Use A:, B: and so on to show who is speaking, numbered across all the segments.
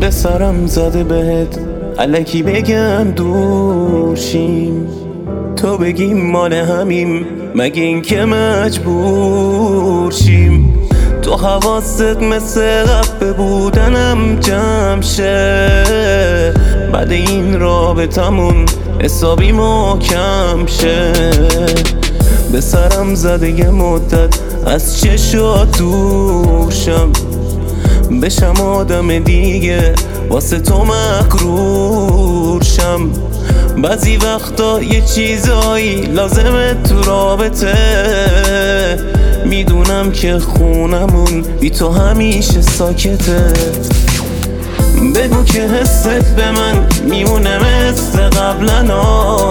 A: به سرم زده بهت الکی بگم دورشیم، تو بگی مال همیم مگه این که مجبور شیم. تو حواست مثل قبل بودنم جمع شه، بعد این رابطمون حسابی محکم شه. به سرم زده یه مدت از چشات دورشم، بشم آدم دیگه واسه تو مغرور شم. بعضی وقتا یه چیزایی لازمه تو رابطه، میدونم که خونمون بی تو همیشه ساکته. بگو که حست به من میمونه مثل قبلنا،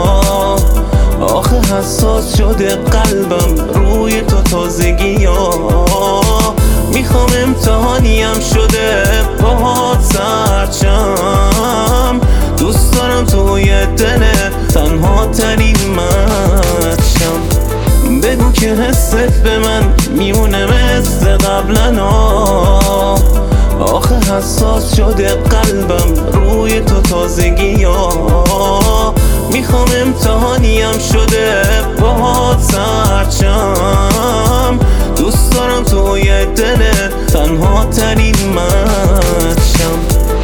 A: آخه حساس شده قلبم روی تو تازگی ها. میخوام امتحانیم شده باهات سرچم، دوست دارم توی دل تنها ترین من شم. بگو که حست به من میمونه مثل قبلنا، آخه حساس شده قلبم روی تو تازگی ها. میخوام امتحانیم شده باهات سرچم، دوست دارم توی دل تنها ترین من شم.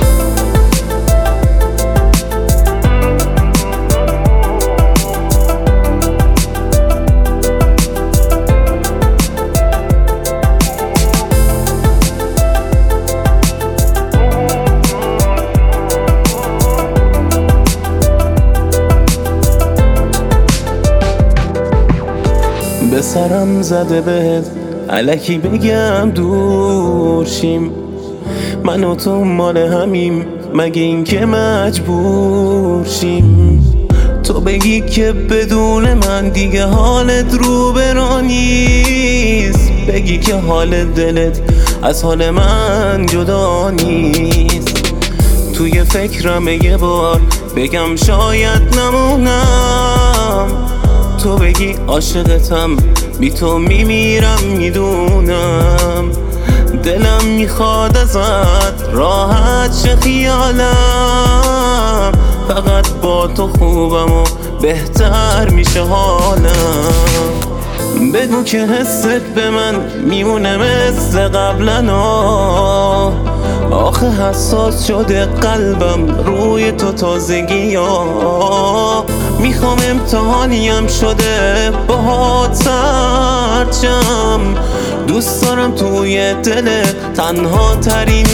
A: به سرم زده بهت الکی بگم دورشیم، من و تو مال همیم مگه این که مجبور شیم. تو بگی که بدون من دیگه حالت رو برا نیست، بگی که حال دلت از حال من جدا نیست. توی فکرم یه بار بگم شاید نمونم، تو بگی عاشقتم بی تو میمیرم میدونم. دلم میخواد ازت راحت شه خیالم، فقط با تو خوبم و بهتر میشه حالم. بگو که حست به من میمونه مثل قبلنا، آخه حساس شده قلبم روی تو تازگی ها. میخوام امتحانیم شده باهات سرچم، دوست دارم توی دل تنها ترین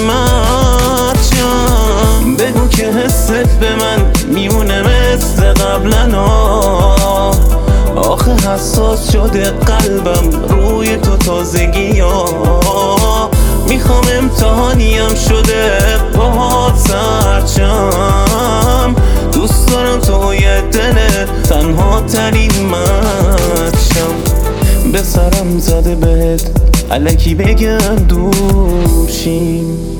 A: مرچم. بگو که حست به من میمونه مثل قبلنا، آخه حساس شده قلبم روی تو تازگی ها. میخوام امتحانیم شده باهات سرچم، دوست دارم توی دل تنها ترین من شم. به سرم زده بهت الکی بگم دورشیم.